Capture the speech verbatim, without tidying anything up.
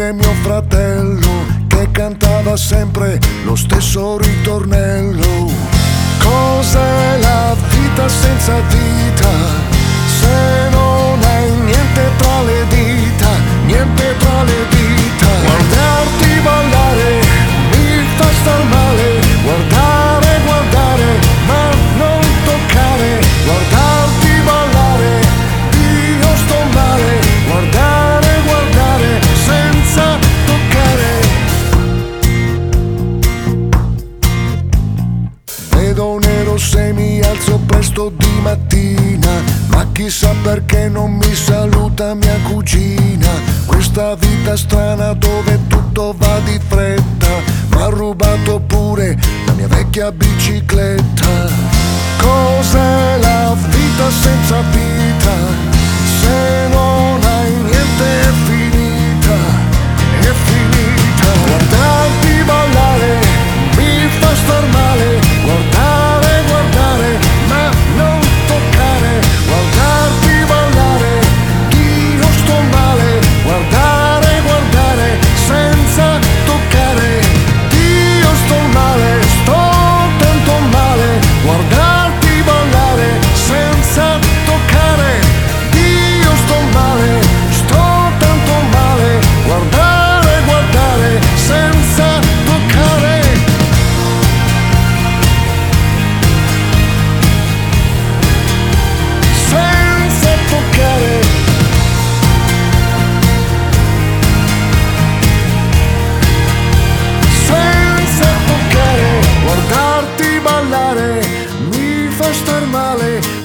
dire mio fratello che cantava sempre lo stesso ritornello. Cos'è la vita senza vita se non hai niente tra le dita, niente tra le dita? Guardarti ballare mi fa star male, guardare, guardare ma non toccare, guardarti ballare io sto male, guardare, guardare senza toccare. Vedo nero se mi alzo presto di mattina, ma chissà perché non mi saluta mia cugina. Questa vita strana dove tutto va di fretta, m'ha rubato pure la mia vecchia bicicletta. Cos'è la vita senza vita se non hai niente? È finita, è finita. Guardarti ballare mi fa star male, guardare, guardare ma non toccare, guardarti ballare io sto male, guardare, guardare senza toccare. Io sto male, sto tanto male, guardarti ballare senza toccare. Io sto male, sto tanto male, guardare, guardare senza toccare. Senza toccare. Senza toccare. Guardarti ballare mi fa star male,